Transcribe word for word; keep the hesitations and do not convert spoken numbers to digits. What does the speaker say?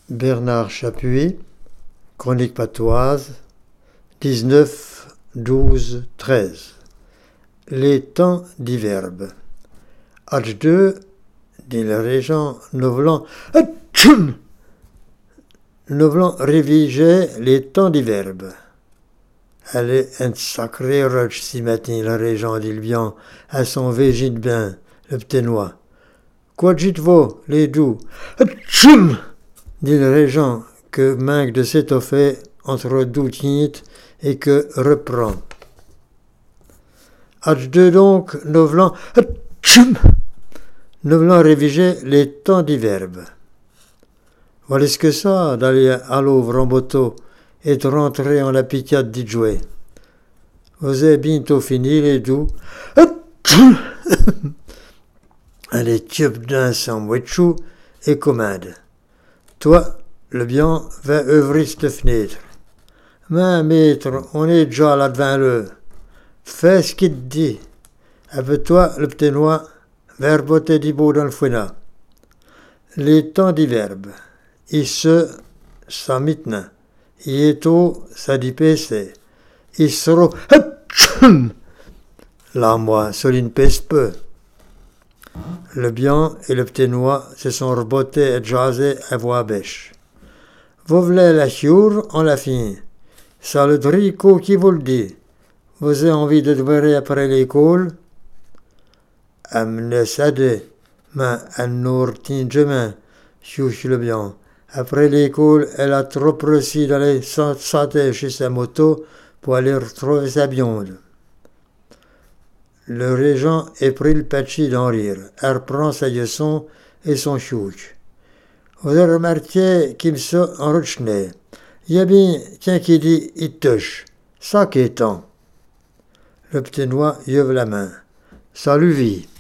Bernard Chapuis, Chronique patoise, dix-neuf douze treize. Les temps diverbes. H deux, dit le régent, Novlan, Novlan révigeait les temps diverbes. Elle est un sacré roche si matin, le régent, dit le bien, à son végit de bain, le pténois. Quoi dit vous, les doux? Dit le régent, que manque de s'étoffer entre doutinite et que reprend. H deux donc, Novlan, Novlan révigeait les temps diverbes. Voilà ce que ça, d'aller à l'ouvre en bateau et de rentrer en la picade dit jouet. Vous avez bientôt fini, les doux. Allez, tube d'un sandwichou et commande. Toi, le bien, va œuvrer cette fenêtre. Mais, maître, on est déjà là devant le. Fais ce qu'il te dit. Avec toi, le pténois, verboter du beau dans le fouina. Les temps diverbes. Il se, ça maintenant. Il est tôt, ça dit pèse. Il sera. Là, moi, Soline pèse peu. Le bien et le pténois se sont rebotés et jasés à voix bêche. Vous voulez la chure, on la finit. Ça le dricot qui vous le dit. Vous avez envie de devenir après l'école? Amenez ça de, mais un nourtin demain, chouche le bien. Après l'école, elle a trop réussi d'aller sauter chez sa moto pour aller retrouver sa blonde. Le régent est pris le patchy d'en rire. Elle reprend sa leçon et son chouch. Vous avez remarqué qu'il me sort en rochenet. Il y a bien qu'un qui dit « il touche ». Ça qui est temps. Le pténois lève la main. Salut vie.